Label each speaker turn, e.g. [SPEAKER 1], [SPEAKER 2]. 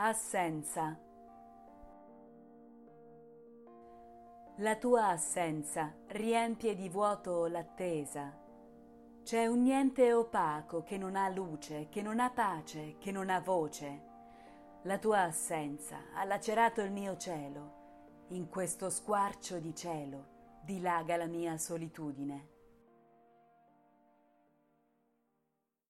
[SPEAKER 1] Assenza. La tua assenza riempie di vuoto l'attesa. C'è un niente opaco che non ha luce, che non ha pace, che non ha voce. La tua assenza ha lacerato il mio cielo. In questo squarcio di cielo dilaga la mia solitudine.